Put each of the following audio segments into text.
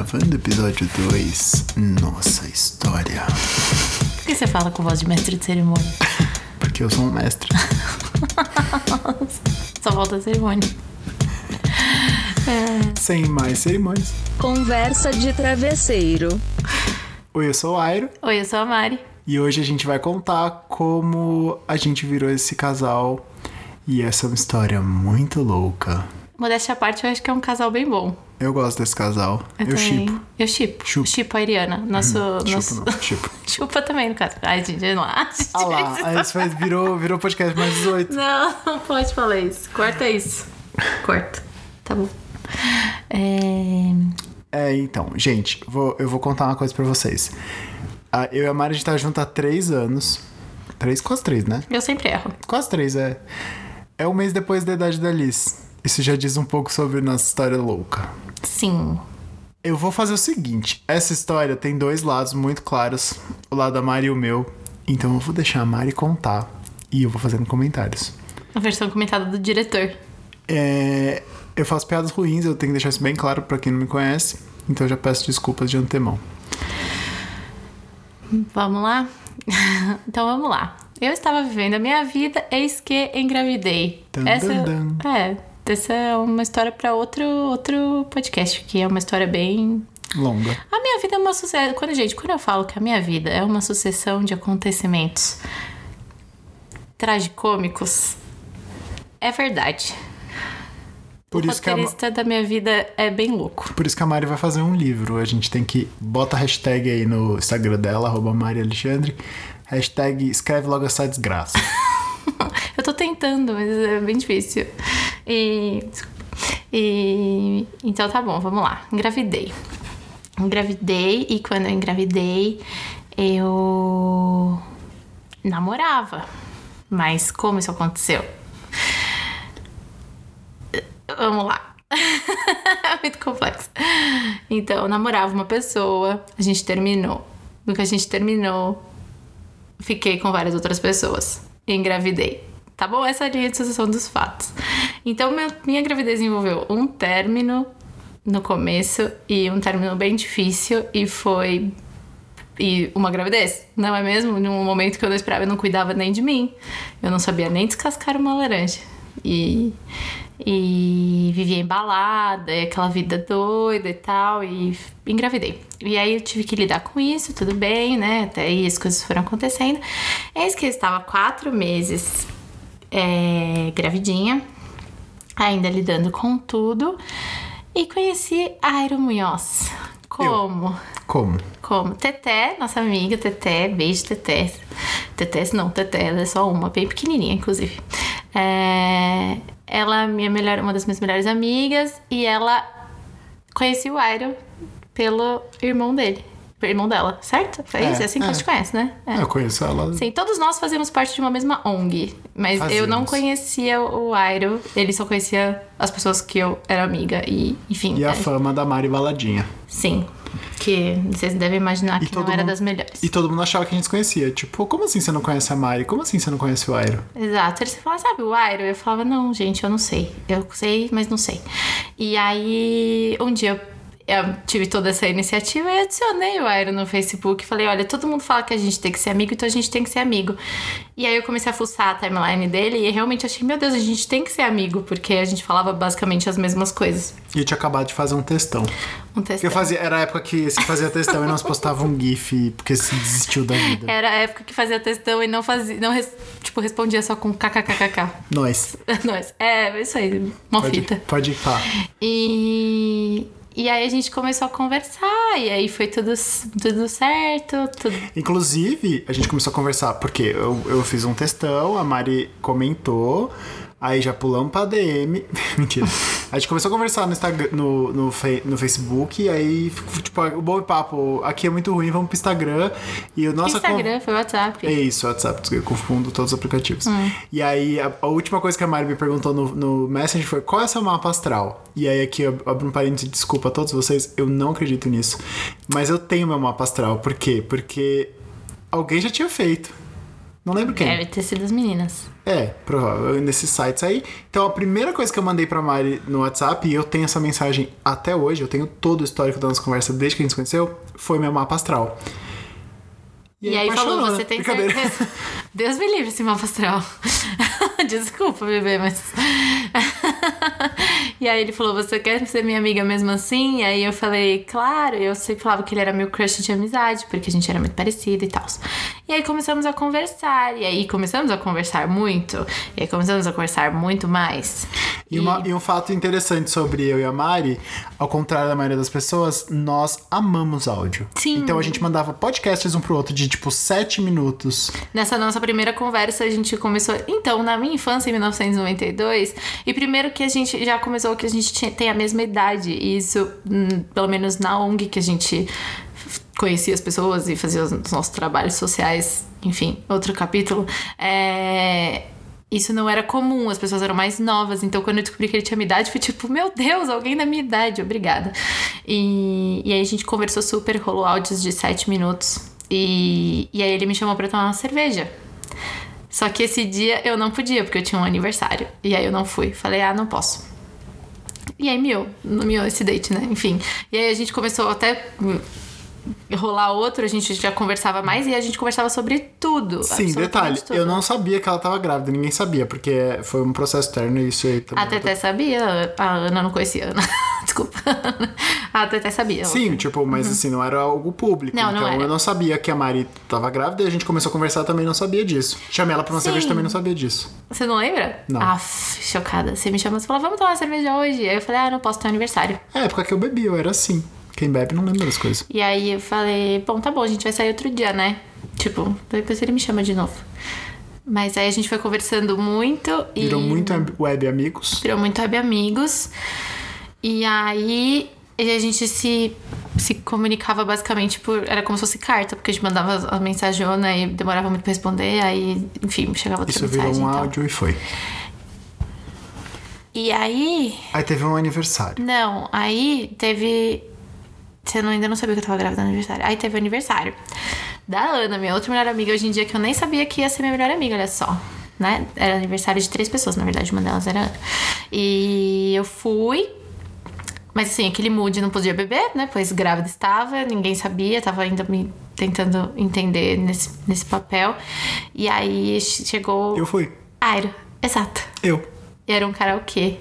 Gravando episódio 2, Nossa História. Por que você fala com voz de mestre de cerimônia? Porque eu sou um mestre. Só falta a cerimônia. Sem mais cerimônias. Conversa de travesseiro. Oi, eu sou o Airo. Oi, eu sou a Mari. E hoje a gente vai contar como a gente virou esse casal. E essa é uma história muito louca. Modéstia à parte, eu acho que é um casal bem bom. Eu gosto desse casal. Eu shippo. Eu shippo. Shippo a Ariana. Shippo. Chupa também, no caso. Ai, gente, não acho. Ah lá, aí isso virou podcast mais 18. Não pode falar isso. Corta isso. Corta. Tá bom. Então, gente, eu vou contar uma coisa pra vocês. Eu e a Mari, a gente tá junto há 3 anos. Quase 3, né? Eu sempre erro. Quase 3, é. É um mês depois da idade da Liz. Isso já diz um pouco sobre nossa história louca. Sim. Eu vou fazer o seguinte. Essa história tem 2 lados muito claros. O lado da Mari e o meu. Então eu vou deixar a Mari contar. E eu vou fazendo comentários. A versão comentada do diretor. Eu faço piadas ruins. Eu tenho que deixar isso bem claro pra quem não me conhece. Então eu já peço desculpas de antemão. Vamos lá? Então vamos lá. Eu estava vivendo a minha vida, eis que engravidei. Essa é uma história para outro podcast, que é uma história bem longa. A minha vida é uma sucessão. Quando eu falo que a minha vida é uma sucessão de acontecimentos tragicômicos, é verdade. Por o isso roteirista da minha vida é bem louco. Por isso que a Mari vai fazer um livro. A gente tem que... Bota a hashtag aí no Instagram dela, @MariAlexandre. Hashtag escreve logo essa desgraça. Eu tô tentando, mas é bem difícil. Então tá bom, vamos lá. Engravidei. E quando eu engravidei, eu namorava. Mas como isso aconteceu? Vamos lá. É muito complexo. Então, eu namorava uma pessoa, a gente terminou. No que a gente terminou, fiquei com várias outras pessoas. E engravidei. Tá bom? Essa é a linha de sucessão dos fatos. Então, minha gravidez envolveu um término no começo e um término bem difícil. E uma gravidez, não é mesmo? Num momento que eu não esperava, eu não cuidava nem de mim. Eu não sabia nem descascar uma laranja. E vivia embalada, aquela vida doida e tal, e engravidei. E aí eu tive que lidar com isso, tudo bem, né? Até aí as coisas foram acontecendo. Eis que eu estava 4 meses gravidinha, ainda lidando com tudo, e conheci Airo Munhoz. Como? Teté, nossa amiga Teté, beijo Teté. Teté, ela é só uma, bem pequenininha, inclusive. Ela é uma das minhas melhores amigas, e ela conhecia o Airo pelo irmão dela, certo? Foi isso? É assim que a gente conhece, né? Eu conheço ela. Sim, todos nós fazemos parte de uma mesma ONG, mas eu não conhecia o Airo, ele só conhecia as pessoas que eu era amiga, e enfim. E a fama da Mari Baladinha. Sim, que vocês devem imaginar que não era das melhores. E todo mundo achava que a gente se conhecia. Tipo, como assim você não conhece a Mari? Como assim você não conhece o Airo? Exato. Eles falavam, sabe o Airo? Eu falava, não, gente, eu não sei. Eu sei, mas não sei. E aí, um dia eu tive toda essa iniciativa e adicionei o Airo no Facebook. Falei, olha, todo mundo fala que a gente tem que ser amigo, então a gente tem que ser amigo. E aí eu comecei a fuçar a timeline dele e realmente achei, meu Deus, a gente tem que ser amigo, porque a gente falava basicamente as mesmas coisas. E eu tinha acabado de fazer um textão. Era a época que se fazia textão e nós postava um gif, porque se desistiu da vida. Era a época que fazia textão e não respondia só com kkkk. Nós. É isso aí, uma fita. Pode ir, pá. E aí a gente começou a conversar, e aí foi tudo certo. Inclusive, a gente começou a conversar, porque eu fiz um textão, a Mari comentou, aí já pulamos pra DM. Mentira. A gente começou a conversar no Instagram, no Facebook, e aí, tipo, o bom papo, aqui é muito ruim, vamos pro Instagram. E o nosso foi o WhatsApp. É isso, WhatsApp, eu confundo todos os aplicativos. E aí, a última coisa que a Mari me perguntou no Messenger foi, qual é o seu mapa astral? E aí aqui eu abro um parênteses, desculpa a todos vocês, eu não acredito nisso. Mas eu tenho meu mapa astral, por quê? Porque alguém já tinha feito. Não lembro quem. Deve ter sido as meninas. É, provável, nesses sites aí. Então a primeira coisa que eu mandei pra Mari no WhatsApp, e eu tenho essa mensagem até hoje, eu tenho todo o histórico da nossa conversa desde que a gente se conheceu, foi meu mapa astral. E aí falou, você tem certeza? Deus me livre esse mapa astral. Desculpa, bebê, mas... E aí ele falou, você quer ser minha amiga mesmo assim? E aí eu falei, claro. Eu sempre falava que ele era meu crush de amizade, porque a gente era muito parecido e tal. E aí começamos a conversar. E aí começamos a conversar muito. E aí começamos a conversar muito mais. E um fato interessante sobre eu e a Mari, ao contrário da maioria das pessoas, nós amamos áudio. Sim. Então a gente mandava podcasts um pro outro de tipo 7 minutos. Nessa nossa primeira conversa, a gente começou... Então, na minha infância, em 1992, e primeiro que a gente já começou que a gente tem a mesma idade. E isso, pelo menos na ONG, que a gente conhecia as pessoas e fazia os nossos trabalhos sociais, enfim, outro capítulo, isso não era comum, as pessoas eram mais novas. Então, quando eu descobri que ele tinha minha idade, foi tipo, meu Deus, alguém da minha idade, obrigada. E aí a gente conversou super, rolou áudios de 7 minutos. E aí ele me chamou pra tomar uma cerveja. Só que esse dia eu não podia, porque eu tinha um aniversário. E aí eu não fui. Falei, não posso. E aí miou esse date, né? Enfim. E aí a gente começou até rolar outro, a gente já conversava mais e a gente conversava sobre tudo. Sim, detalhe, tudo. Eu não sabia que ela tava grávida, ninguém sabia, porque foi um processo externo e isso aí também. A Teté sabia, a Ana não conhecia a Ana. Desculpa. A Teté sabia. Sim, tipo, mas assim, não era algo público. Não, então não era. Eu não sabia que a Mari tava grávida e a gente começou a conversar, também não sabia disso. Chamei ela pra uma cerveja, também não sabia disso. Você não lembra? Não. Chocada. Você me chamou e falou, vamos tomar uma cerveja hoje. Aí eu falei, não posso ter aniversário. É, época que eu bebi, eu era assim. Quem bebe não lembra das coisas. E aí eu falei, bom, tá bom, a gente vai sair outro dia, né? Tipo, depois ele me chama de novo. Mas aí a gente foi conversando muito e... Virou muito web amigos. Virou muito web amigos. E aí a gente se comunicava basicamente por... Era como se fosse carta, porque a gente mandava a mensagona e demorava muito pra responder. Aí, enfim, chegava outra mensagem. Isso virou um áudio e foi. E aí... Aí teve um aniversário. Não, aí teve... Você ainda não sabia que eu tava grávida no aniversário. Aí teve o aniversário da Ana, minha outra melhor amiga hoje em dia, que eu nem sabia que ia ser minha melhor amiga, olha só. Né? Era aniversário de 3 pessoas, na verdade, uma delas era a Ana. E eu fui, mas assim, aquele mood, não podia beber, né? Pois grávida estava, ninguém sabia, tava ainda me tentando entender nesse papel. E aí chegou... Eu fui. Exato. Eu. E era um karaokê.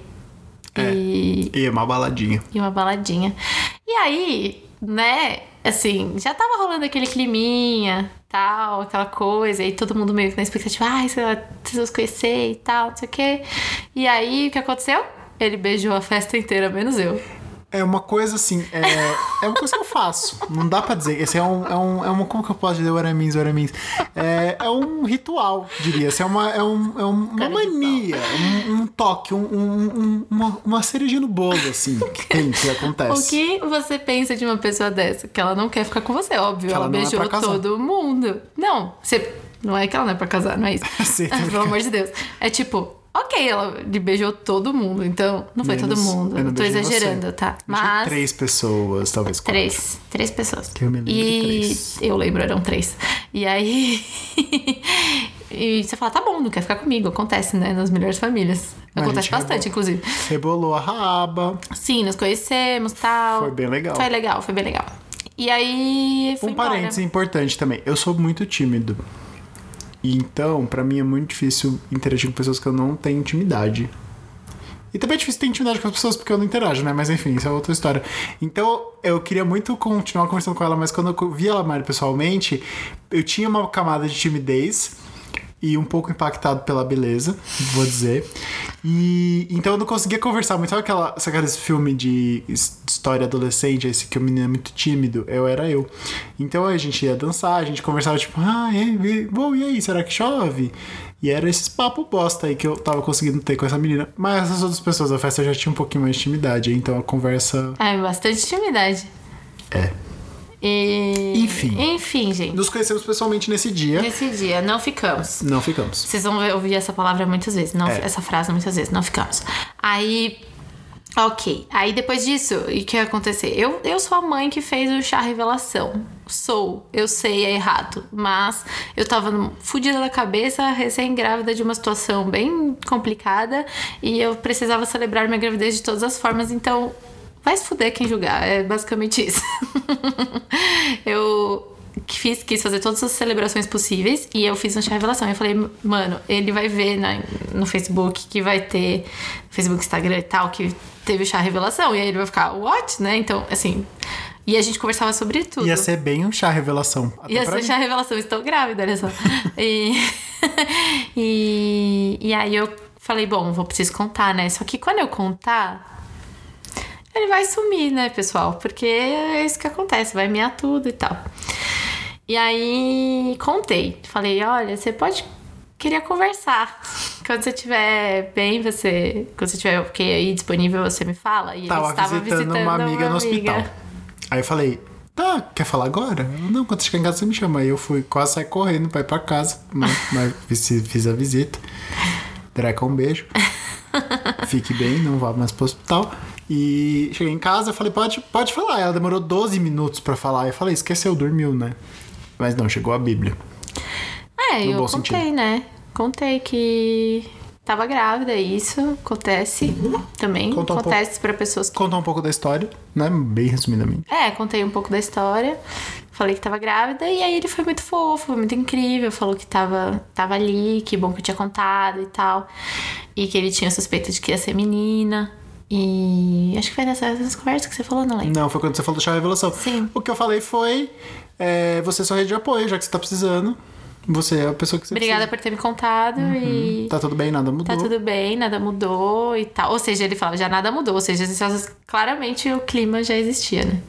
E uma baladinha. E uma baladinha. E aí, né, assim, já tava rolando aquele climinha, tal, aquela coisa, e todo mundo meio na expectativa, vocês vão se conhecer e tal, não sei o quê. E aí, o que aconteceu? Ele beijou a festa inteira, menos eu. É uma coisa assim, é uma coisa que eu faço. Não dá pra dizer. Esse é uma como que eu posso dizer? Oramins. É um ritual, diria. Esse é uma mania, um toque, uma cerejinha no bolo, assim, que acontece. O que você pensa de uma pessoa dessa? Que ela não quer ficar com você, óbvio. Ela beijou todo mundo. Não, não é que ela não é pra casar, não é isso. Sim, pelo amor de Deus. É tipo... Ok, ela beijou todo mundo, então não foi todo mundo. Eu tô exagerando, você. Tá? Mas 3 pessoas, talvez 4. 3 pessoas. Que eu me lembro de 3. Eu lembro, eram 3. E aí... E você fala, tá bom, não quer ficar comigo. Acontece, né? Nas melhores famílias. Acontece bastante, inclusive. Rebolou a raba. Sim, nos conhecemos, tal. Foi bem legal. Foi bem legal. E aí... Um parênteses importante também. Eu sou muito tímido. E então, pra mim é muito difícil interagir com pessoas que eu não tenho intimidade. E também é difícil ter intimidade com as pessoas porque eu não interajo, né? Mas enfim, isso é outra história. Então, eu queria muito continuar conversando com ela, mas quando eu vi ela, Mari, pessoalmente, eu tinha uma camada de timidez e um pouco impactado pela beleza, vou dizer. E então eu não conseguia conversar muito. Sabe aquele filme de história adolescente, esse que o menino é muito tímido? Era eu. Então a gente ia dançar, a gente conversava tipo, bom, e aí, será que chove? E era esses papo bosta aí que eu tava conseguindo ter com essa menina. Mas as outras pessoas da festa já tinham um pouquinho mais de intimidade, então a conversa... bastante intimidade. Enfim, gente. Nos conhecemos pessoalmente nesse dia. Não ficamos. Não ficamos. Vocês vão ouvir essa palavra muitas vezes, essa frase muitas vezes, não ficamos. Aí Ok, aí depois disso, o que ia acontecer? Eu sou a mãe que fez o chá revelação. Eu sei, é errado. Mas eu tava fodida da cabeça, recém-grávida de uma situação bem complicada. E eu precisava celebrar minha gravidez de todas as formas, então vai se fuder quem julgar, é basicamente isso. Eu quis fazer todas as celebrações possíveis e eu fiz um chá revelação. Eu falei, mano, ele vai ver no Facebook que vai ter, Facebook, Instagram e tal, que teve o chá revelação. E aí ele vai ficar, what? Né? Então, assim, e a gente conversava sobre tudo. Ia ser bem um chá revelação. Ia ser chá revelação, estou grávida, olha só. E aí eu falei, bom, preciso contar, né? Só que quando eu contar, ele vai sumir, né, pessoal? Porque é isso que acontece, vai mear tudo e tal. E aí, contei. Falei, olha, você queria conversar. Quando você estiver bem, quando você estiver ok aí, disponível, você me fala. E ele estava visitando uma amiga no hospital. Aí eu falei, tá, quer falar agora? Não, quando você chegar em casa você me chama. Aí eu quase saí correndo pra ir pra casa. Mas fiz a visita. Dreca, um beijo. Fique bem, não vá mais pro hospital. E cheguei em casa, eu falei, pode falar. Ela demorou 12 minutos pra falar. Eu falei, esqueceu, dormiu, né? Mas não, chegou a Bíblia. Eu contei, sentido. Né? Contei que tava grávida, isso acontece também. Acontece pra pessoas que... Conta um pouco da história, né? Bem resumidamente. Contei um pouco da história. Falei que tava grávida e aí ele foi muito fofo, foi muito incrível. Falou que tava ali, que bom que eu tinha contado e tal. E que ele tinha suspeita de que ia ser menina. E acho que foi nessas conversas que você falou, não lembro. Não, foi quando você falou do chá revelação. Sim. O que eu falei foi... você é sua rede de apoio, já que você tá precisando. Você é a pessoa que você Obrigada precisa. por ter me contado e... Tá tudo bem, nada mudou. Tá tudo bem, nada mudou e tal. Ou seja, ele falava, já nada mudou. Ou seja, claramente o clima já existia, né?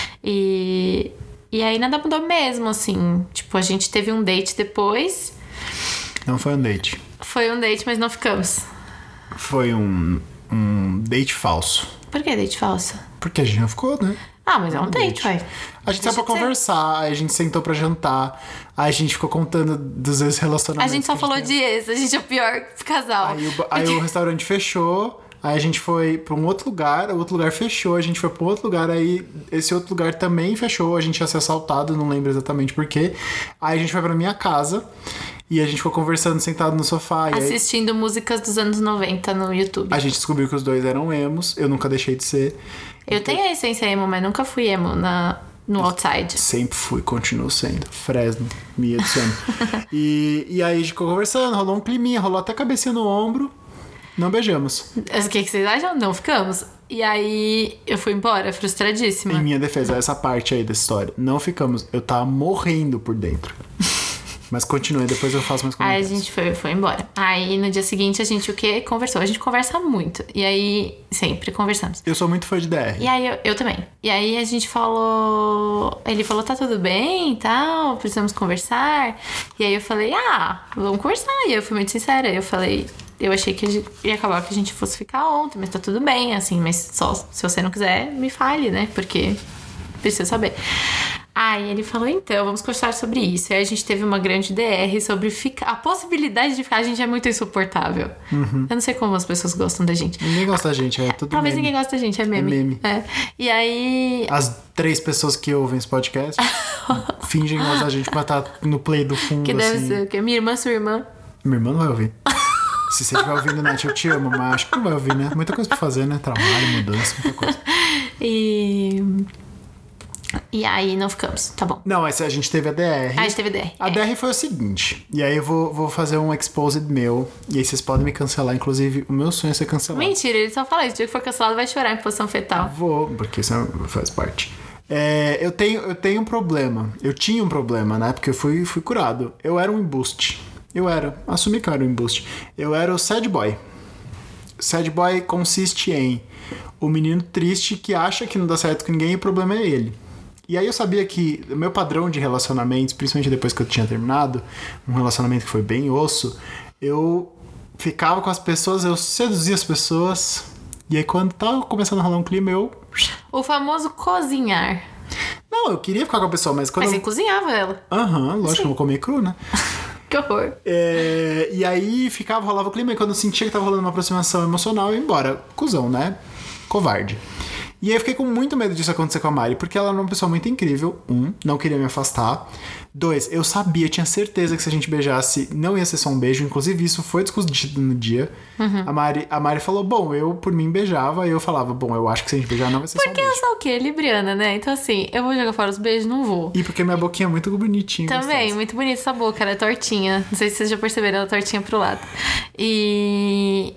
E aí nada mudou mesmo, assim. Tipo, a gente teve um date depois. Não foi um date. Foi um date, mas não ficamos. Foi um date falso. Por que date falso? Porque a gente não ficou, né? Ah, mas é um date, ué. A gente saiu pra conversar, aí a gente sentou pra jantar, aí a gente ficou contando dos ex-relacionamentos. A gente só falou de ex, a gente é o pior casal. Aí o restaurante fechou, aí a gente foi pra um outro lugar, o outro lugar fechou, a gente foi pra um outro lugar, aí esse outro lugar também fechou, a gente ia ser assaltado, não lembro exatamente porquê. Aí a gente foi pra minha casa e a gente ficou conversando sentado no sofá. Assistindo músicas dos anos 90 no YouTube. A gente descobriu que os dois eram emos, eu nunca deixei de ser. Eu tenho a essência emo, mas nunca fui emo no outside. Sempre fui, continuo sendo. Fresno, me adiciona. e aí a gente ficou conversando, rolou um climinha, rolou até cabecinha no ombro. Não beijamos. O que vocês acham? Não ficamos. E aí eu fui embora, frustradíssima. Em minha defesa, essa parte aí da história. Não ficamos. Eu tava morrendo por dentro. Mas continue, depois eu faço mais comentários. Aí a gente foi embora. Aí no dia seguinte a gente o quê? Conversou. A gente conversa muito. E aí, sempre conversamos. Eu sou muito fã de DR. E aí eu também. E aí a gente falou... Ele falou, tá tudo bem e tal, precisamos conversar. E aí eu falei, vamos conversar. E eu fui muito sincera. Eu falei... Eu achei que ia acabar que a gente fosse ficar ontem, mas tá tudo bem, assim. Mas só se você não quiser, me fale, né? Porque preciso saber. Aí ele falou, então, vamos conversar sobre isso. Aí a gente teve uma grande DR sobre a possibilidade de ficar. A gente é muito insuportável. Eu não sei como as pessoas gostam da gente. Ninguém gosta da gente, é tudo Talvez meme. Ninguém gosta da gente, é meme. É meme. É. E aí... As 3 pessoas que ouvem esse podcast fingem gostar da gente pra estar no play do fundo, que deve assim. ser o quê? Minha irmã, sua irmã. Minha irmã não vai ouvir. Se você estiver ouvindo, Nath, eu te amo, mas acho que não vai ouvir, né? Muita coisa pra fazer, né? Trabalho, mudança, muita coisa. E aí não ficamos, tá bom. Não, essa a gente teve a DR. A gente teve DR. A DR foi o seguinte. E aí eu vou fazer um exposed meu. E aí vocês podem me cancelar. Inclusive, o meu sonho é ser cancelado. Mentira, ele só fala isso. O dia que for cancelado vai chorar em posição fetal. Vou, porque isso faz parte. Eu tenho um problema. Eu tinha um problema, né? Porque eu fui curado. Eu era um embuste. Assumi que eu era um embuste. Eu era o sad boy. Sad boy consiste em o menino triste que acha que não dá certo com ninguém e o problema é ele. E aí eu sabia que o meu padrão de relacionamentos, principalmente depois que eu tinha terminado, um relacionamento que foi bem osso, eu ficava com as pessoas, eu seduzia as pessoas, e aí quando tava começando a rolar um clima, eu... O famoso cozinhar. Não, eu queria ficar com a pessoa, mas quando... Mas você cozinhava ela. Lógico, Sim. eu vou comer cru, né? Que horror. E aí rolava o clima, e quando eu sentia que tava rolando uma aproximação emocional, eu ia embora. Cusão, né? covarde. E aí eu fiquei com muito medo disso acontecer com a Mari, porque ela era uma pessoa muito incrível. Não queria me afastar. 2, eu sabia, tinha certeza que se a gente beijasse, não ia ser só um beijo. Inclusive, isso foi discutido no dia. A Mari falou, bom, eu por mim beijava. E eu falava, bom, eu acho que se a gente beijar não vai ser só um Porque beijo. eu sou o quê? Libriana, né? Então assim, eu vou jogar fora os beijos? Não vou. E porque minha boquinha é muito bonitinha. Também, gostosa. muito bonita essa boca, ela é tortinha. Não sei se vocês já perceberam, ela é tortinha pro lado. E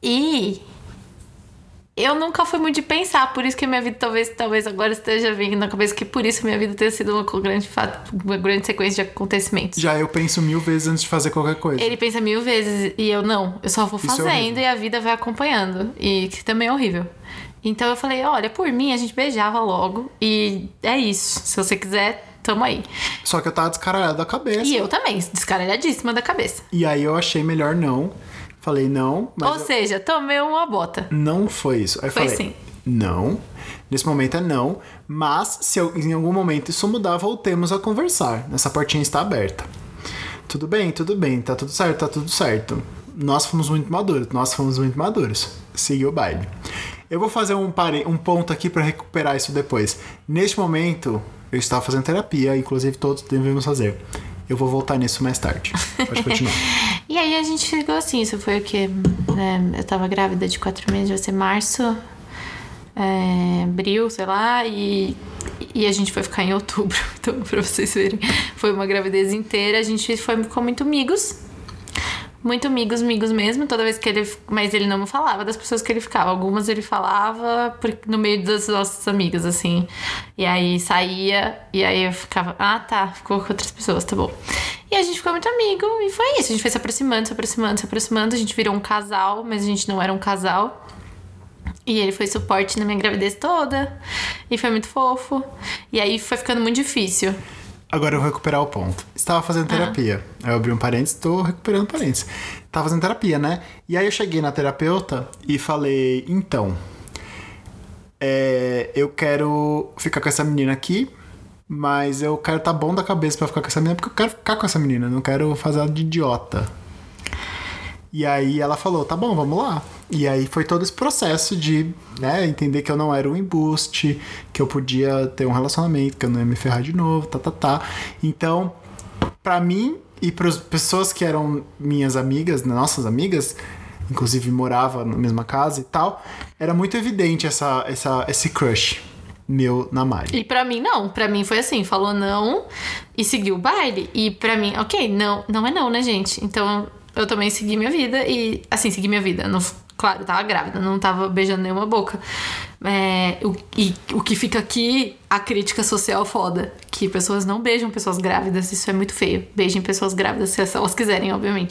eu nunca fui muito de pensar, por isso que a minha vida talvez agora esteja vindo na cabeça que por isso minha vida tenha sido uma grande sequência de acontecimentos. Já eu penso 1000 vezes antes de fazer qualquer coisa. Ele pensa 1000 vezes e eu não. Eu só vou Isso é fazendo horrível. e a vida vai acompanhando. E que também é horrível. Então eu falei, olha, por mim a gente beijava logo. E é isso. Se você quiser, tamo aí. Só que eu tava descaralhado da cabeça. E eu também, descaralhadíssima da cabeça. E aí eu achei melhor não. Falei não, mas Ou seja, tomei uma bota. não foi isso. Aí eu Foi falei, sim. não. Nesse momento é não. Mas se em algum momento isso mudar, voltemos a conversar. Essa portinha está aberta. Tudo bem, tá tudo certo. Nós fomos muito maduros. Seguiu o baile. Eu vou fazer um ponto aqui pra recuperar isso depois. Neste momento, eu estava fazendo terapia, inclusive todos devemos fazer. Eu vou voltar nisso mais tarde. Pode continuar. E aí a gente ficou assim, isso foi o quê? Eu tava grávida de 4 meses, vai ser março, abril, sei lá, e a gente foi ficar em outubro. Então, pra vocês verem, foi uma gravidez inteira, a gente ficou muito amigos. Muito amigos mesmo, toda vez que ele... Mas ele não me falava das pessoas que ele ficava. Algumas ele falava no meio das nossas amigas, assim. E aí saía, e aí eu ficava... Ah, tá, ficou com outras pessoas, tá bom. E a gente ficou muito amigo, e foi isso. A gente foi se aproximando. A gente virou um casal, mas a gente não era um casal. E ele foi suporte na minha gravidez toda. E foi muito fofo. E aí foi ficando muito difícil. Agora eu vou recuperar o ponto. Estava fazendo terapia. Aí eu abri um parênteses, tô recuperando parênteses. Tava fazendo terapia, né? E aí eu cheguei na terapeuta e falei, então, eu quero ficar com essa menina aqui, mas eu quero tá bom da cabeça pra ficar com essa menina, porque eu quero ficar com essa menina, não quero fazer ela de idiota. E aí ela falou, tá bom, vamos lá. E aí foi todo esse processo de, né, entender que eu não era um embuste, que eu podia ter um relacionamento, que eu não ia me ferrar de novo, Então, pra mim e pras pessoas que eram minhas amigas, nossas amigas, inclusive morava na mesma casa e tal, era muito evidente esse crush meu na Mari. E pra mim, não. Pra mim foi assim, falou não e seguiu o baile. E pra mim, ok, não é não, né, gente? Então, eu também segui minha vida e... Assim, segui minha vida. Não, claro, eu tava grávida, não tava beijando nenhuma boca. O que fica aqui, a crítica social foda. Que pessoas não beijam pessoas grávidas. Isso é muito feio. Beijem pessoas grávidas se elas quiserem, obviamente.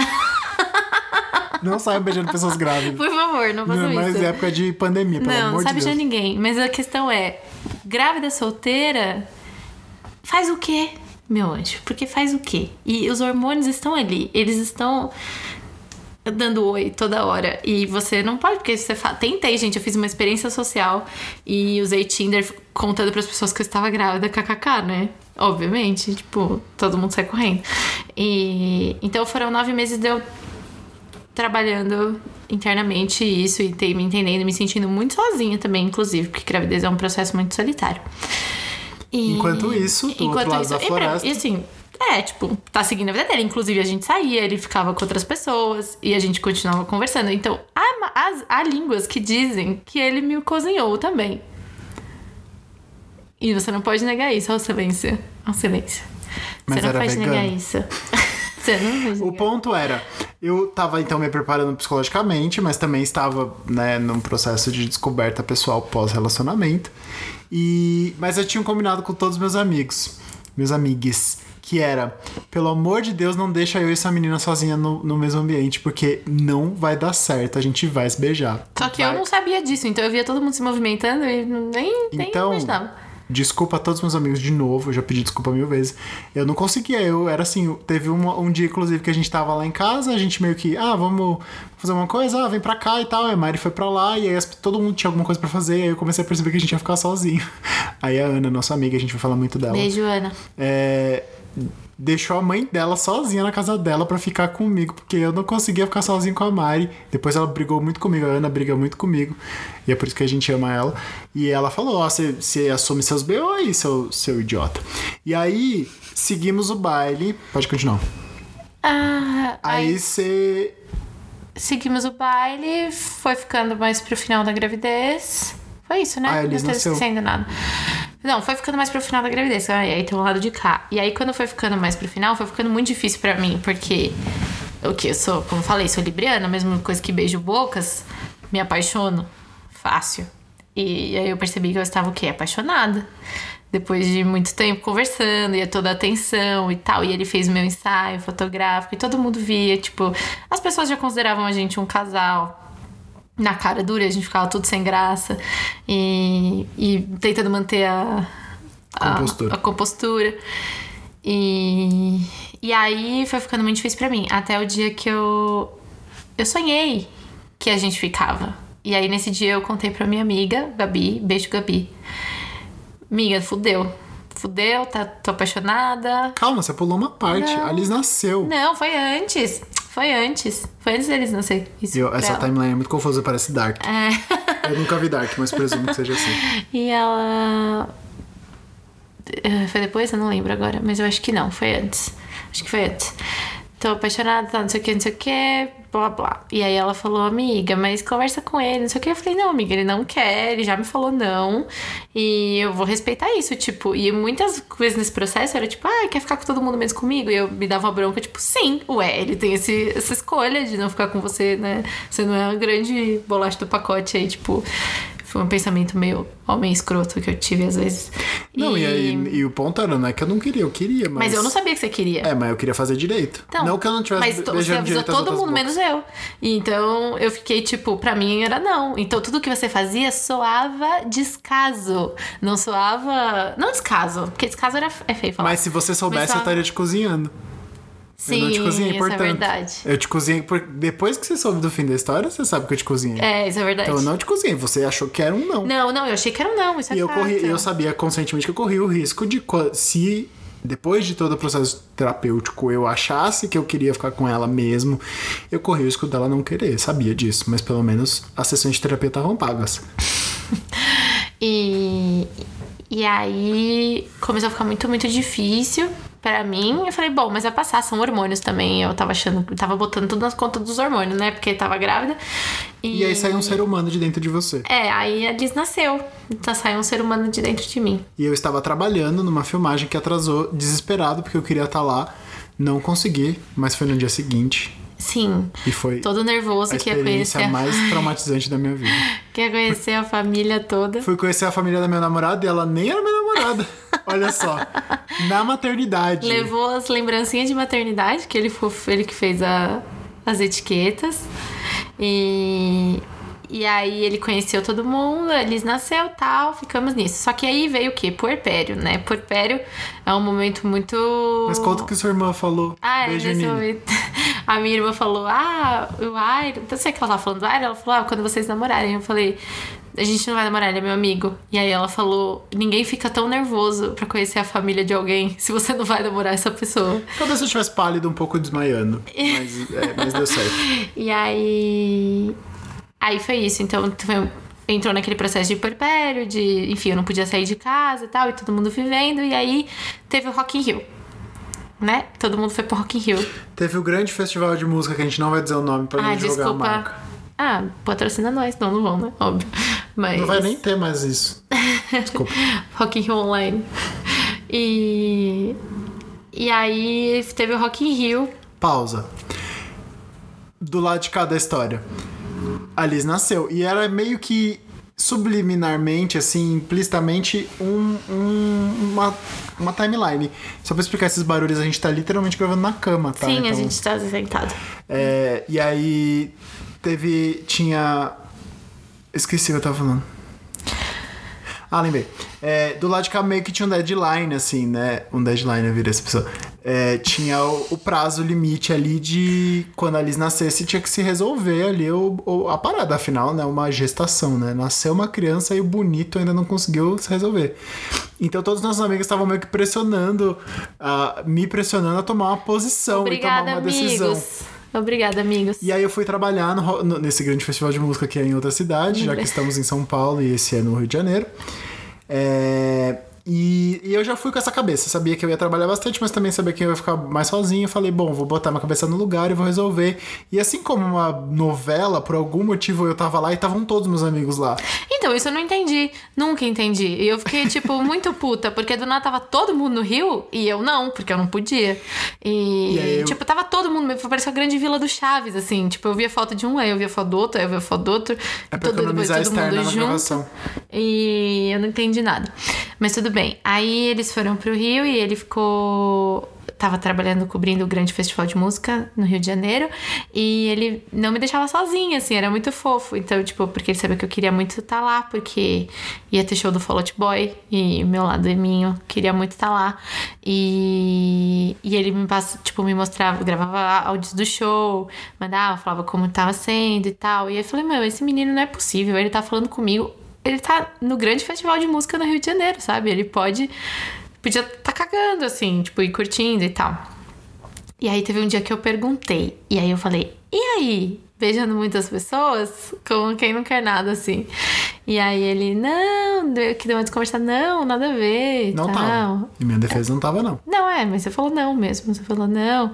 Não saiam beijando pessoas grávidas. Por favor, não façam Mas isso. é época de pandemia, pelo Não, amor não de sabe Deus. beijar ninguém. Mas a questão é, grávida solteira faz o quê, meu anjo? Porque faz o quê? E os hormônios estão ali. Eles estão dando oi toda hora. E você não pode, porque você fala... Tentei, gente. Eu fiz uma experiência social e usei Tinder contando pras pessoas que eu estava grávida, kkk, né? Obviamente. Tipo, todo mundo sai correndo. Então foram 9 meses de eu trabalhando internamente isso e me entendendo, me sentindo muito sozinha também, inclusive, porque gravidez é um processo muito solitário. Enquanto isso, do outro lado da floresta... E assim, tá seguindo a vida dele. Inclusive, a gente saía, ele ficava com outras pessoas e a gente continuava conversando. Então, há línguas que dizem que ele me cozinhou também. E você não pode negar isso, ao silêncio. Ao silêncio. Mas você não era pode vegano? negar isso. Você não pode O negar. ponto era, eu tava então me preparando psicologicamente, mas também estava, né, num processo de descoberta pessoal pós-relacionamento. Mas eu tinha um combinado com todos os meus amigues, que era, pelo amor de Deus, não deixa eu e essa menina sozinha no mesmo ambiente, porque não vai dar certo, a gente vai se beijar. Só que eu não sabia disso, então eu via todo mundo se movimentando e nem Então, imaginava. desculpa a todos os meus amigos de novo, eu já pedi desculpa 1000 vezes. Eu não conseguia, eu era assim, teve um dia, inclusive, que a gente tava lá em casa, a gente meio que, vamos fazer uma coisa, vem pra cá e tal. Aí a Mari foi pra lá, e aí todo mundo tinha alguma coisa pra fazer, aí eu comecei a perceber que a gente ia ficar sozinho. Aí a Ana, nossa amiga, a gente vai falar muito dela. Beijo, Ana. deixou a mãe dela sozinha na casa dela pra ficar comigo, porque eu não conseguia ficar sozinho com a Mari. Depois ela brigou muito comigo, a Ana briga muito comigo, e é por isso que a gente ama ela. E ela falou, ó, você assume seus B.O. aí, seu idiota. E aí, seguimos o baile. Pode continuar. Aí você... Seguimos o baile, foi ficando mais pro final da gravidez. Foi isso, né? A Elis não tô nasceu. esquecendo nada. Não, foi ficando mais pro final da gravidez. E aí tem o lado de cá. E aí quando foi ficando mais pro final, foi ficando muito difícil pra mim. Porque o que eu sou, como eu falei, sou libriana. Mesma coisa que beijo bocas. Me apaixono fácil. E aí eu percebi que eu estava o quê? Apaixonada. Depois de muito tempo conversando, ia toda a atenção e tal. E ele fez o meu ensaio fotográfico e todo mundo via, tipo... As pessoas já consideravam a gente um casal. Na cara dura, a gente ficava tudo sem graça. E tentando manter a compostura. E aí foi ficando muito difícil pra mim. Até o dia que eu sonhei que a gente ficava. E aí nesse dia eu contei pra minha amiga, Gabi. Beijo, Gabi. Amiga, fudeu, tô apaixonada. Calma, você pulou uma parte. Não. A Liz nasceu. Não, foi antes. Foi antes deles nascer. Isso Essa ela. timeline é muito confusa, parece Dark. Eu nunca vi Dark, mas presumo que seja assim. E ela... Foi depois? Eu não lembro agora. Mas eu acho que não, foi antes. Acho que foi antes. Tô apaixonada, tá, não sei o que, blá, blá. E aí ela falou, amiga, mas conversa com ele, não sei o que. Eu falei, não, amiga, ele não quer, ele já me falou não. E eu vou respeitar isso, tipo. E muitas vezes nesse processo era tipo, quer ficar com todo mundo menos comigo? E eu me dava uma bronca, tipo, sim, ele tem essa escolha de não ficar com você, né? Você não é uma grande bolacha do pacote aí, tipo... Foi um pensamento meio homem escroto que eu tive às vezes. Não, e o ponto era, não é que eu não queria, eu queria, mas... Mas eu não sabia que você queria. Mas eu queria fazer direito. Então, não que eu não tivesse mas você beijando avisou direito as todo outras mundo, bocas. menos eu. Então, eu fiquei, tipo, pra mim era não. Então, tudo que você fazia soava descaso. Não soava... Não descaso, porque descaso é feio falar. Mas se você soubesse, eu estaria te cozinhando. Sim, eu não te cozinhei, isso portanto. é verdade. Eu te cozinhei... Depois que você soube do fim da história, você sabe que eu te cozinhei. Isso é verdade. Então eu não te cozinhei, você achou que era um não. Não, eu achei que era um não, isso é fato. Eu sabia conscientemente que eu corri o risco de... Se depois de todo o processo terapêutico eu achasse que eu queria ficar com ela mesmo, eu corri o risco dela não querer, sabia disso. Mas pelo menos as sessões de terapia estavam pagas. E aí começou a ficar muito, muito difícil pra mim. Eu falei, bom, mas vai passar, são hormônios também. Eu tava botando tudo nas contas dos hormônios, né? Porque tava grávida. E aí saiu um ser humano de dentro de você. Aí a Liz nasceu. Então saiu um ser humano de dentro de mim. E eu estava trabalhando numa filmagem que atrasou, desesperado, porque eu queria estar lá. Não consegui, mas foi no dia seguinte. Sim. E foi todo nervoso, a que ia conhecer. experiência mais traumatizante da minha vida. Quer conhecer a família toda. Fui conhecer a família da minha namorada e ela nem era minha namorada. Olha só. Na maternidade. Levou as lembrancinhas de maternidade, que ele que fez as etiquetas. E aí ele conheceu todo mundo, a Liz nasceu, tal, ficamos nisso. Só que aí veio o quê? Puerpério, né? Puerpério é um momento muito... Mas conta o que sua irmã falou. Beijo, nesse Nini. momento. A minha irmã falou, o Iron... Não sei o que ela tava falando do Iron. Ela falou, quando vocês namorarem. Eu falei, a gente não vai namorar, ele é meu amigo. E aí ela falou, ninguém fica tão nervoso pra conhecer a família de alguém se você não vai namorar essa pessoa. Talvez eu estivesse pálido, um pouco desmaiando. Mas deu certo. E aí foi isso. Então entrou naquele processo de puerpério, enfim, eu não podia sair de casa e tal, e todo mundo vivendo. E aí teve o Rock in Rio, né? Todo mundo foi pro Rock in Rio. Teve o grande festival de música, que a gente não vai dizer o nome pra não jogar a marca. Patrocina nós. Não vão, né? Óbvio. Mas... Não vai nem ter mais isso. Desculpa. Rock in Rio Online. E aí teve o Rock in Rio. Pausa. Do lado de cá da história. A Liz nasceu. E era meio que subliminarmente, assim, implicitamente, uma timeline. Só pra explicar esses barulhos, a gente tá literalmente gravando na cama, tá? Sim, então, a gente tá sentado. E aí tinha... Esqueci o que eu tava falando. Lembrei. Do lado de cá meio que tinha um deadline, assim, né? Um deadline, eu virei essa pessoa. Tinha o prazo limite ali de quando a Liz nascesse, tinha que se resolver ali a parada, afinal, né? Uma gestação, né? Nasceu uma criança e o bonito ainda não conseguiu se resolver. Então todos os nossos amigos estavam meio que me pressionando a tomar uma posição e tomar uma decisão. Obrigada, amigos. E aí eu fui trabalhar nesse grande festival de música que é em outra cidade, já que estamos em São Paulo e esse é no Rio de Janeiro. E eu já fui com essa cabeça. Sabia que eu ia trabalhar bastante, mas também sabia que eu ia ficar mais sozinho. Eu falei, bom, vou botar minha cabeça no lugar e vou resolver. E assim como uma novela, por algum motivo eu tava lá e estavam todos meus amigos lá. Então, isso eu não entendi. Nunca entendi. E eu fiquei, tipo, muito puta, porque do nada tava todo mundo no Rio e eu não, porque eu não podia. E aí tipo, tava todo mundo, parecia a grande Vila do Chaves, assim. Tipo, eu via foto de um, aí eu via foto do outro, aí eu via foto do outro. É pra economizar todo mundo junto. Gravação. E eu não entendi nada. Mas tudo bem. Aí eles foram pro Rio e ele tava trabalhando, cobrindo o grande festival de música no Rio de Janeiro. E ele não me deixava sozinha, assim, era muito fofo. Então, tipo, porque ele sabia que eu queria muito estar lá, porque ia ter show do Fall Out Boy. E meu lado eminho queria muito estar lá. E ele me mostrava, gravava áudios do show, mandava, falava como tava sendo e tal. E aí eu falei, meu, esse menino não é possível, ele tá falando comigo. Ele tá no grande festival de música no Rio de Janeiro, sabe? Ele podia tá cagando, assim, tipo, ir curtindo e tal. E aí teve um dia que eu perguntei. E aí eu falei, e aí? Beijando muitas pessoas? Como quem não quer nada, assim. E aí ele, não, que deu uma desconversa, não, nada a ver. Não tal. tava. Em minha defesa não tava, não. Não, mas você falou não mesmo. Você falou não.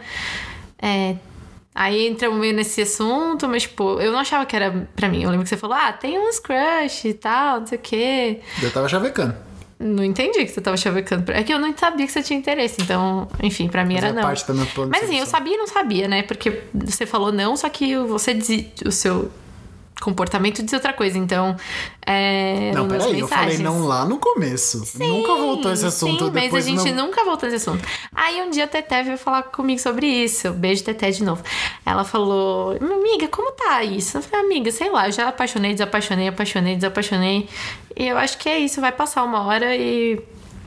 Aí entramos meio nesse assunto, mas, tipo, eu não achava que era pra mim. Eu lembro que você falou, tem uns crush e tal, não sei o quê. Eu tava chavecando. Não entendi que você tava chavecando. É que eu não sabia que você tinha interesse. Então, enfim, pra mim era não. Parte da minha plano. Mas assim, eu sabia e não sabia, né? Porque você falou não, só que você dizia o seu comportamento diz outra coisa, então não, peraí, eu falei não lá no começo. Sim, nunca voltou esse assunto. Sim, mas a gente nunca voltou esse assunto. Aí um dia a Teté veio falar comigo sobre isso. Beijo, Teté, de novo. Ela falou, amiga, como tá isso? Eu falei, amiga, sei lá, eu já apaixonei, desapaixonei. E eu acho que é isso, vai passar uma hora e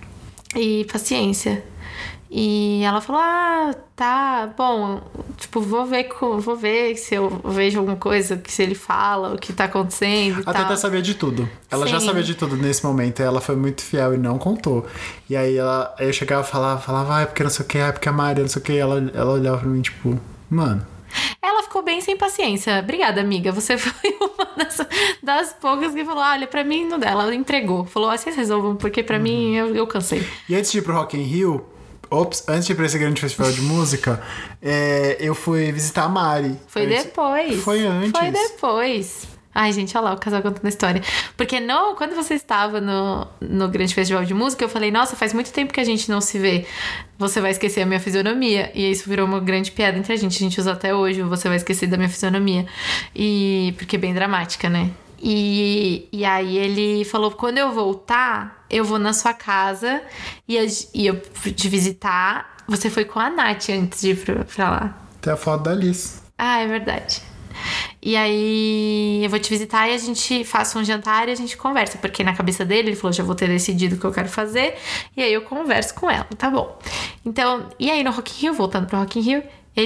paciência. E ela falou, tá, bom, tipo, vou ver se eu vejo alguma coisa, que se ele fala, o que tá acontecendo e tal. A Tata sabia de tudo. Ela já sabia de tudo nesse momento, e ela foi muito fiel e não contou. E aí eu chegava e falava, porque não sei o que, porque a Mari, não sei o que, ela olhava pra mim, tipo, mano... Ela ficou bem sem paciência. Obrigada, amiga. Você foi uma das poucas que falou, olha, pra mim não dá. Ela entregou. Falou, vocês resolvam, porque pra mim eu cansei. E antes de ir pro Rock in Rio... antes de ir pra esse grande festival de música, eu fui visitar a Mari. Foi depois. Foi antes. Foi depois. Ai, gente, olha lá, o casal contando a história. Porque quando você estava no grande festival de música, eu falei, nossa, faz muito tempo que a gente não se vê. Você vai esquecer a minha fisionomia. E isso virou uma grande piada entre a gente usa até hoje, você vai esquecer da minha fisionomia. Porque é bem dramática, né? E aí ele falou, quando eu voltar, eu vou na sua casa e eu te visitar. Você foi com a Nath antes de ir pra lá. Tem a foto da Alice. Ah, é verdade. E aí eu vou te visitar e a gente faça um jantar e a gente conversa. Porque na cabeça dele, ele falou, já vou ter decidido o que eu quero fazer. E aí eu converso com ela, tá bom. Então, e aí no Rock in Rio, voltando pro Rock in Rio,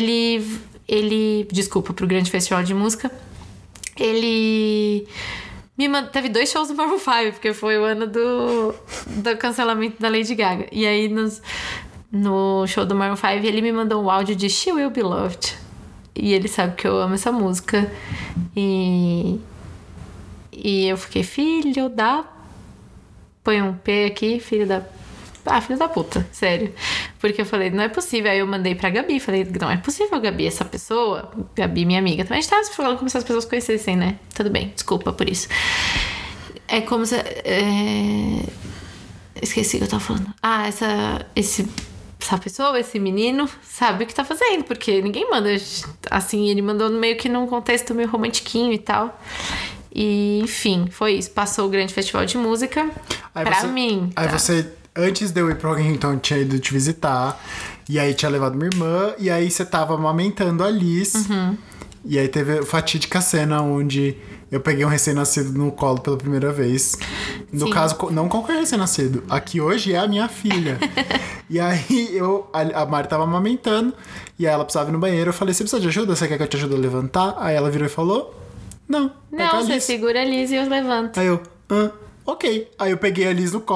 pro grande festival de música, ele teve 2 shows do Maroon 5, porque foi o ano do cancelamento da Lady Gaga. E aí no show do Maroon 5 ele me mandou um áudio de She Will Be Loved. E ele sabe que eu amo essa música. E eu fiquei, filho da... Põe um P aqui, filho da puta, sério. Porque eu falei, não é possível. Aí eu mandei pra Gabi, falei, não é possível, Gabi, essa pessoa... Gabi, minha amiga, também a gente tava falando como se as pessoas conhecessem, né? Tudo bem, desculpa por isso. É como se... Esqueci o que eu tava falando. Essa pessoa, esse menino, sabe o que tá fazendo, porque ninguém manda assim, ele mandou meio que num contexto meio romantiquinho e tal. E, enfim, foi isso. Passou o grande festival de música mim. Aí você, antes de eu ir pro Rock in Rio, então, tinha ido te visitar, e aí tinha levado minha irmã, e aí você tava amamentando a Alice, e aí teve a fatídica cena onde eu peguei um recém-nascido no colo pela primeira vez. No caso, não qualquer recém-nascido. Aqui hoje é a minha filha. E aí a Mari tava amamentando. E aí ela precisava ir no banheiro. Eu falei, você precisa de ajuda? Você quer que eu te ajude a levantar? Aí ela virou e falou, não, você segura a Liz e eu levanto. Aí eu, ok. Aí eu peguei a Liz no colo.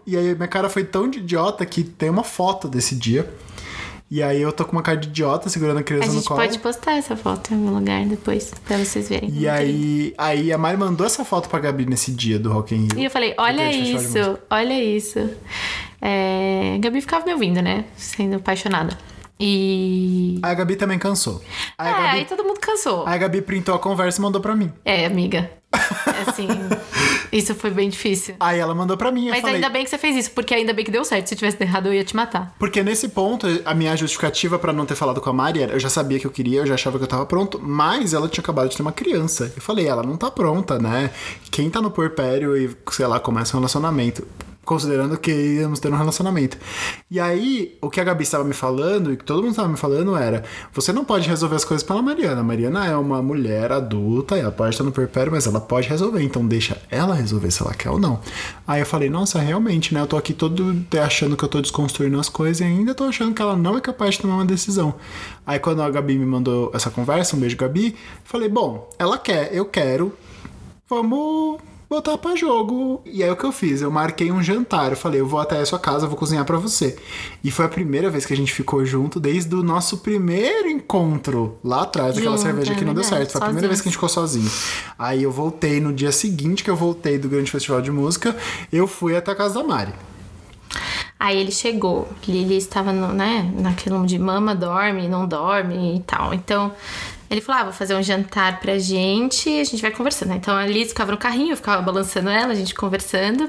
E aí minha cara foi tão de idiota que tem uma foto desse dia. E aí eu tô com uma cara de idiota segurando a criança A no gente colo. pode postar essa foto em algum lugar depois, pra vocês verem. E aí a Mari mandou essa foto pra Gabi nesse dia do Rock in Rio. E eu falei, olha isso, olha isso. A Gabi ficava me ouvindo, né? Sendo apaixonada. E... Aí a Gabi também cansou. aí todo mundo cansou. Aí a Gabi printou a conversa e mandou pra mim. Amiga. Assim, isso foi bem difícil. Aí ela mandou pra mim, eu Mas falei... ainda bem que você fez isso, porque ainda bem que deu certo. Se tivesse errado, eu ia te matar. Porque nesse ponto, a minha justificativa pra não ter falado com a Mari era... Eu já sabia que eu queria, eu já achava que eu tava pronto, mas ela tinha acabado de ter uma criança. Eu falei, ela não tá pronta, né? Quem tá no puerpério e, sei lá, começa um relacionamento... Considerando que íamos ter um relacionamento. E aí, o que a Gabi estava me falando, e que todo mundo estava me falando era... Você não pode resolver as coisas pela Mariana. A Mariana é uma mulher adulta, e ela pode estar no puerpério, mas ela pode resolver. Então deixa ela resolver se ela quer ou não. Aí eu falei, nossa, realmente, né? Eu tô aqui todo achando que eu tô desconstruindo as coisas e ainda tô achando que ela não é capaz de tomar uma decisão. Aí quando a Gabi me mandou essa conversa, um beijo, Gabi, eu falei, bom, ela quer, eu quero, vamos... botar pra jogo. E aí o que eu fiz? Eu marquei um jantar. Eu falei, eu vou até a sua casa, eu vou cozinhar pra você. E foi a primeira vez que a gente ficou junto desde o nosso primeiro encontro lá atrás, daquela cerveja que não deu certo. Foi a primeira vez que a gente ficou sozinho. Aí eu voltei no dia seguinte que eu voltei do grande festival de música, eu fui até a casa da Mari. Aí ele chegou, ele estava naquilo de mama, dorme, não dorme e tal. Então, ele falou, vou fazer um jantar pra gente e a gente vai conversando. Então, a Liz ficava no carrinho, eu ficava balançando ela, a gente conversando.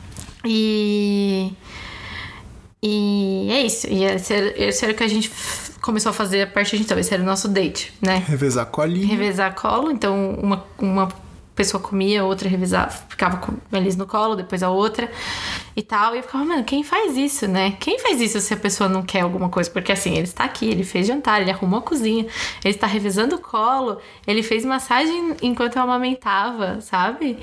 E é isso. E esse era o que a gente começou a fazer a partir de então. Esse era o nosso date, né? Revezar colinho. Revezar colo. Então, uma pessoa comia, a outra revezava, ficava com a Liz no colo, depois a outra e tal. E eu ficava, mano, quem faz isso, né? Quem faz isso se a pessoa não quer alguma coisa? Porque assim, ele está aqui, ele fez jantar, ele arrumou a cozinha, ele está revezando o colo, ele fez massagem enquanto eu amamentava, sabe?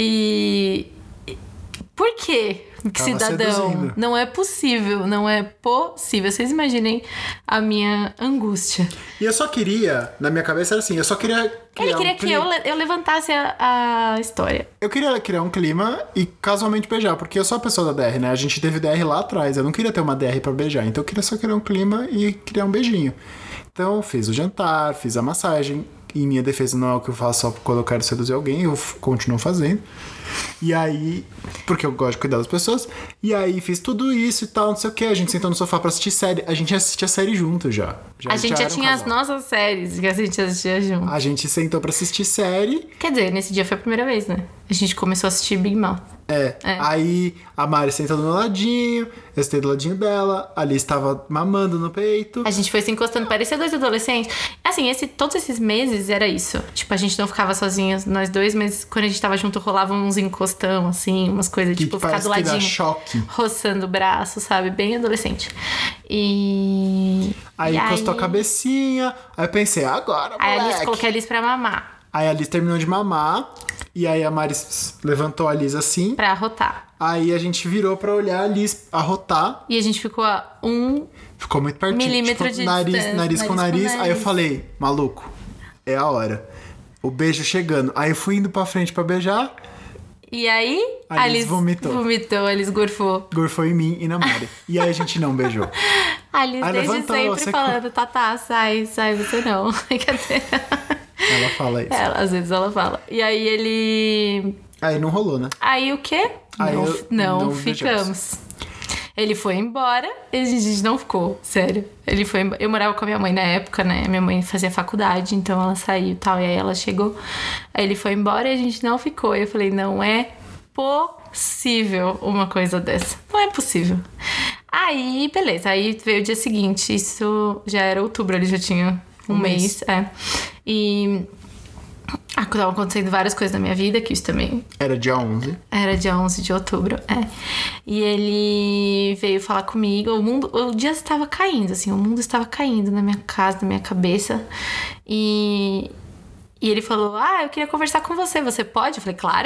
Por quê? Cidadão, seduzindo. não é possível, não é possível. Vocês imaginem a minha angústia. E eu só queria, na minha cabeça era assim, eu só queria criar Ele queria que eu levantasse a história. Eu queria criar um clima e casualmente beijar, porque eu sou a pessoa da DR, né? A gente teve DR lá atrás, eu não queria ter uma DR pra beijar, então eu queria só criar um clima e criar um beijinho. Então fiz o jantar, fiz a massagem. Em minha defesa não é o que eu faço só quando eu quero seduzir alguém, eu continuo fazendo. E aí, porque eu gosto de cuidar das pessoas. E aí fiz tudo isso e tal, não sei o que. A gente sentou no sofá pra assistir série. A gente assistia série junto já. A gente já era um tinha as casal. nossas séries que a gente assistia junto. A gente sentou pra assistir série. Quer dizer, nesse dia foi a primeira vez, né? A gente começou a assistir Big Mouth. Aí a Mari sentou do meu ladinho, eu sentei do ladinho dela, a Liz estava mamando no peito. A gente foi se encostando, parecia dois adolescentes. Assim, todos esses meses era isso. Tipo, a gente não ficava sozinhos, nós dois, mas quando a gente tava junto rolavam uns encostão, assim, umas coisas, Que tipo, ficar parece do que dá ladinho. choque. Roçando o braço, sabe? Bem adolescente. E. Aí encostou a cabecinha, aí eu pensei, agora, Aí a Liz moleque. coloquei a Liz pra mamar, Aí a Liz terminou de mamar, e aí a Mari levantou a Liz assim. pra arrotar. Aí a gente virou pra olhar a Liz arrotar. E a gente ficou a Ficou muito pertinho. milímetro tipo, de nariz, distância. nariz com nariz. Aí eu falei, maluco, é a hora. O beijo chegando. Aí eu fui indo pra frente pra beijar. E aí, A Liz vomitou. A Liz gorfou. Gorfou em mim e na Mari. E aí a gente não beijou. A Liz Aí desde levantou, sempre você- falando, Tatá, sai, você não. Quer dizer, Ela fala isso. às vezes ela fala. E aí ele... Aí não rolou, né? Aí o quê? Aí não não ficamos. Ele foi embora e a gente não ficou, sério. Ele foi embora. Eu morava com a minha mãe na época, né? Minha mãe fazia faculdade, então ela saiu e tal. E aí ela chegou. Aí ele foi embora e a gente não ficou. E eu falei, não é possível uma coisa dessa. Não é possível. Aí, beleza. Aí veio o dia seguinte. Isso já era outubro, ele já tinha um mês. E... estavam acontecendo várias coisas na minha vida, que isso também Era dia 11. era dia 11 de outubro, E ele veio falar comigo. O dia estava caindo, assim, o mundo estava caindo na minha casa, na minha cabeça. E ele falou, eu queria conversar com você, você pode? Eu falei, claro.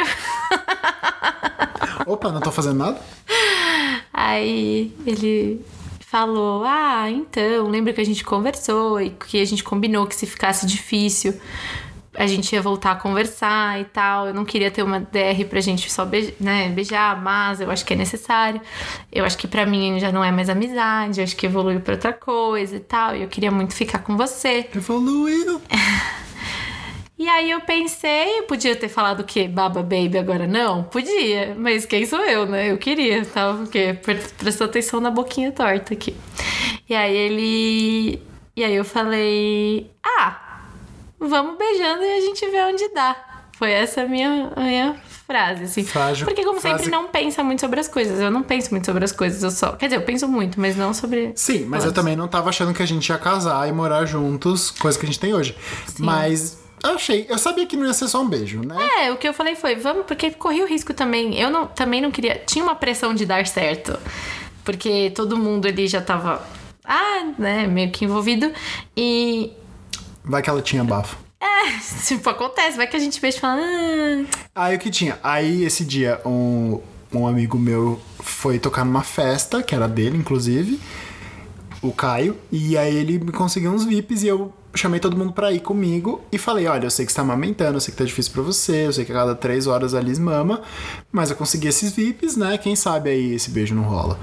Opa, não tô fazendo nada? Aí ele falou, então, lembra que a gente conversou e que a gente combinou que se ficasse difícil... a gente ia voltar a conversar e tal. Eu não queria ter uma DR pra gente só beijar, mas eu acho que é necessário. Eu acho que pra mim já não é mais amizade, eu acho que evoluiu pra outra coisa e tal. E eu queria muito ficar com você. Evoluiu. E aí eu pensei, podia ter falado o quê? Baba Baby, agora não? Podia, mas quem sou eu, né? Eu queria, tava o quê? Prestou atenção na boquinha torta aqui. E aí eu falei, vamos beijando e a gente vê onde dá. Foi essa a minha frase, assim. Porque como sempre não pensa muito sobre as coisas. Eu não penso muito sobre as coisas, Quer dizer, eu penso muito, mas não sobre... Sim, mas eu também não tava achando que a gente ia casar e morar juntos, coisa que a gente tem hoje. Sim. Mas... eu sabia que não ia ser só um beijo, né? O que eu falei foi, vamos, porque corri o risco também. Também não queria... Tinha uma pressão de dar certo. Porque todo mundo ali já tava... meio que envolvido. E... Vai que ela tinha bafo. Acontece. Vai que a gente beija e fala... Aí o que tinha? Aí esse dia, um amigo meu foi tocar numa festa, que era dele, inclusive. O Caio. E aí ele me conseguiu uns VIPs e eu... chamei todo mundo pra ir comigo e falei, olha, eu sei que você tá amamentando, eu sei que tá difícil pra você, eu sei que a cada 3 horas a Liz mama, mas eu consegui esses VIPs, né? Quem sabe aí esse beijo não rola.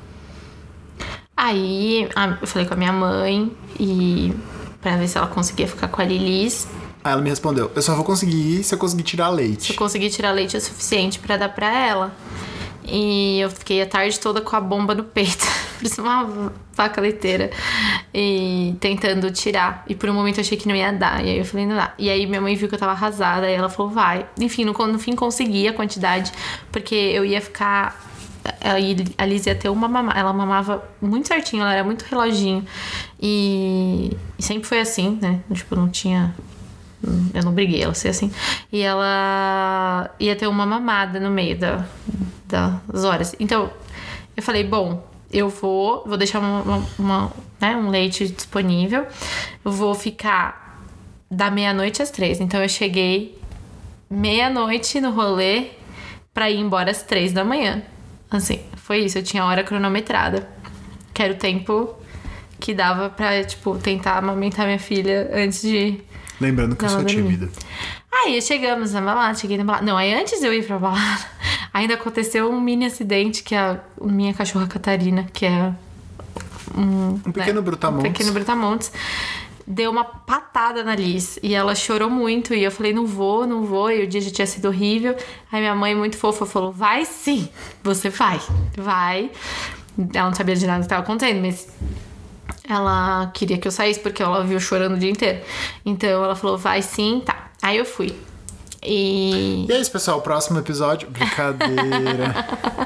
Aí eu falei com a minha mãe e pra ver se ela conseguia ficar com a Lilis. Aí ela me respondeu, eu só vou conseguir se eu conseguir tirar leite. Se eu conseguir tirar leite é suficiente pra dar pra ela. E eu fiquei a tarde toda com a bomba no peito. Parecia uma vaca leiteira. E tentando tirar. E por um momento eu achei que não ia dar. E aí eu falei, não dá. E aí minha mãe viu que eu tava arrasada. E ela falou, vai. Enfim, no fim consegui a quantidade. Porque eu ia ficar... A Liz ia ter uma mamada. Ela mamava muito certinho. Ela era muito reloginho. E sempre foi assim, né? Tipo, não tinha... Eu não briguei, ela ser assim. E ela ia ter uma mamada no meio das horas. Então, eu falei, bom, eu vou deixar um leite disponível. Eu vou ficar da 12:00 às 3:00. Então, eu cheguei 12:00 no rolê pra ir embora às 3:00. Assim, foi isso. Eu tinha hora cronometrada. Que era o tempo que dava pra, tipo, tentar amamentar minha filha antes de... Lembrando que eu sou tímida. Aí chegamos na balada, cheguei na balada. Não, aí antes de eu ir pra balada, ainda aconteceu um mini acidente que a minha cachorra Catarina, que é um pequeno brutamontes. Um pequeno brutamontes, deu uma patada na Liz. E ela chorou muito. E eu falei, não vou. E o dia já tinha sido horrível. Aí minha mãe, muito fofa, falou, vai sim, você vai. Ela não sabia de nada que estava acontecendo, mas... ela queria que eu saísse porque ela viu chorando o dia inteiro. Então ela falou, vai sim, tá. Aí eu fui. E é isso, pessoal. Próximo episódio. Brincadeira.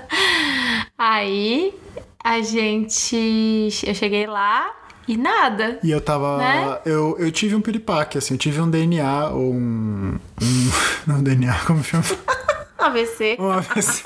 Aí eu cheguei lá e nada. E eu tava... né? Eu tive um piripaque, assim. Eu tive um DNA ou não, DNA, como chama? AVC. Um AVC.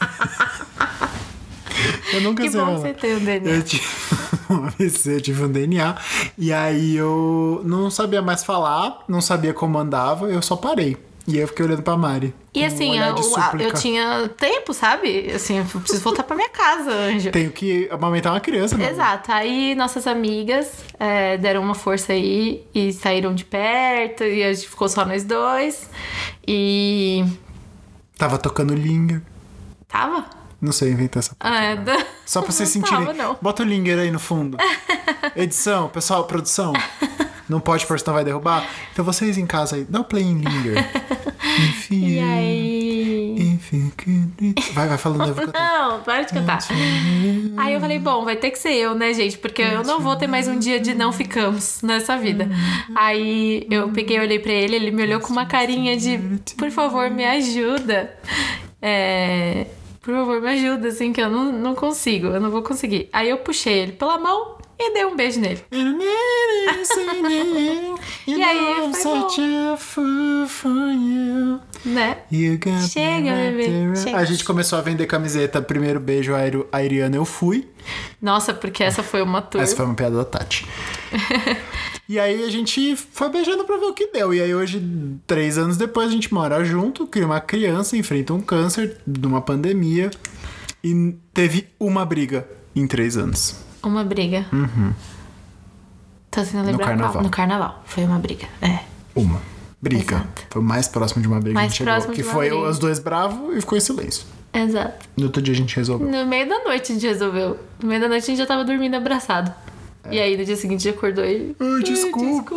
Eu nunca sei. Que bom que você tem um DNA. Eu tive um DNA. E aí eu não sabia mais falar, não sabia como andava, eu só parei. E aí eu fiquei olhando pra Mari. E assim, eu tinha tempo, sabe? Assim, eu preciso voltar pra minha casa, Anjo. Tenho que amamentar uma criança, né? Exato. Aí nossas amigas deram uma força aí e saíram de perto. E a gente ficou só nós dois. E... tava tocando Linger. Tava? Não sei inventar essa parte. Só pra vocês sentirem. Bota o Linger aí no fundo. Edição, pessoal, produção. Não pode, porque senão vai derrubar. Então vocês em casa aí, dá um play em Linger. Enfim. E aí... enfim. Vai falando, eu vou cantar. Não, para de cantar. Aí eu falei, bom, vai ter que ser eu, né, gente? Porque eu não vou ter mais um dia de não ficamos nessa vida. Aí eu peguei, olhei pra ele me olhou com uma carinha de, por favor, me ajuda. Por favor, me ajuda, assim, que eu não consigo, eu não vou conseguir. Aí eu puxei ele pela mão e dei um beijo nele. E aí foi bom. Né? Chega, bebê. Chega. A gente começou a vender camiseta. Primeiro beijo, a Ariana, eu fui. Nossa, porque essa foi uma tour. Essa foi uma piada da Tati. E aí a gente foi beijando pra ver o que deu. E aí hoje, 3 anos depois, a gente mora junto, cria uma criança, enfrenta um câncer de uma pandemia. E teve uma briga em 3 anos. Uma briga? Uhum. Tô tentando lembrar. No carnaval. No carnaval. Foi uma briga. Uma. briga. Exato. Foi o mais próximo de uma briga Mais que a gente próximo chegou. de Que uma foi briga. os dois bravos e ficou em silêncio. Exato. No outro dia a gente resolveu. No meio da noite a gente resolveu. No meio da noite a gente já tava dormindo abraçado. E aí no dia seguinte a gente acordou e... Ai, desculpa.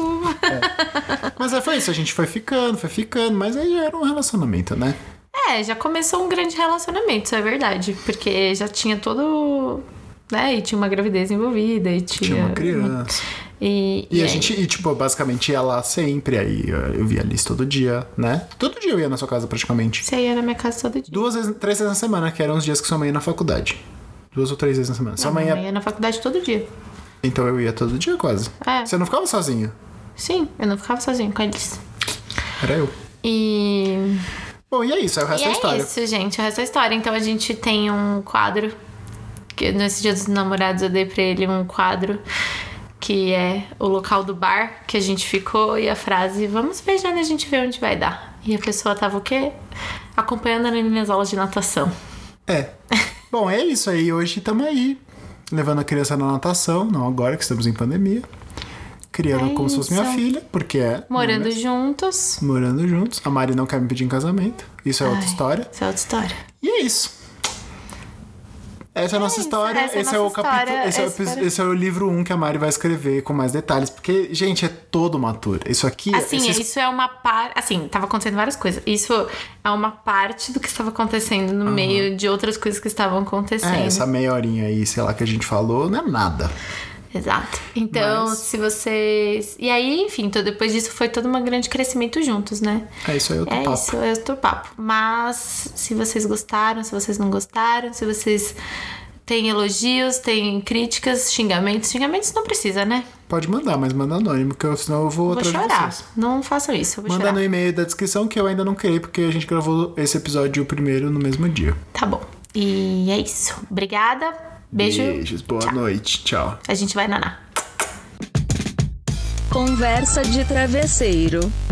Mas foi isso, a gente foi ficando, mas aí já era um relacionamento, né? Já começou um grande relacionamento, isso é verdade. Porque já tinha todo... né? E tinha uma gravidez envolvida e Tinha uma criança. E E a aí- gente, tipo, basicamente ia lá sempre, aí eu via a Alice todo dia, né? Todo dia eu ia na sua casa praticamente. Você ia na minha casa todo dia. 3 vezes na semana, que eram os dias que sua mãe ia na faculdade. 2 ou 3 vezes na semana. Sua Não, mãe minha ia... mãe ia na faculdade todo dia. Então eu ia todo dia quase. É. Você não ficava sozinho? Sim, eu não ficava sozinho com eles. Era eu. E... Bom, e é isso, é o resto E da é história. isso, gente. O resto da história. Então a gente tem um quadro. Que nesse dia dos namorados eu dei pra ele um quadro. Que é o local do bar que a gente ficou. E a frase, vamos beijando e a gente vê onde vai dar. E a pessoa tava o quê? Acompanhando as minhas aulas de natação. É. Bom, é isso aí. Hoje estamos aí. Levando a criança na natação. Não agora que estamos em pandemia. Criando É como se fosse isso. minha filha. Porque é. Morando né? juntos. Morando juntos. A Mari não quer me pedir em casamento. Isso é outra história. Essa é outra história. E é isso. Essa é a nossa isso, história. essa é a Esse é o nossa capítulo. história. Esse é o livro 1 que a Mari vai escrever com mais detalhes. Porque, gente, é todo uma tour. Isso aqui. Assim, esses- isso é uma parte... Assim, tava acontecendo várias coisas. Isso é uma parte do que estava acontecendo no meio de outras coisas que estavam acontecendo. essa meia horinha aí, sei lá, que a gente falou, não é nada. Exato. Então, Mas- se vocês... E aí, enfim, depois disso foi todo um grande crescimento juntos, né? É isso aí, outro É papo. isso, é outro papo. Mas, se vocês gostaram, se vocês não gostaram, se vocês têm elogios, têm críticas, xingamentos... Xingamentos não precisa, né? Pode mandar, mas manda anônimo, que senão eu vou Vou atrás de chorar. vocês. Não façam isso, eu vou Manda chorar. no e-mail da descrição que eu ainda não criei, porque a gente gravou esse episódio primeiro no mesmo dia. Tá bom. E é isso. Obrigada. Beijo. Beijos, boa noite. Tchau. A gente vai naná. Conversa de travesseiro.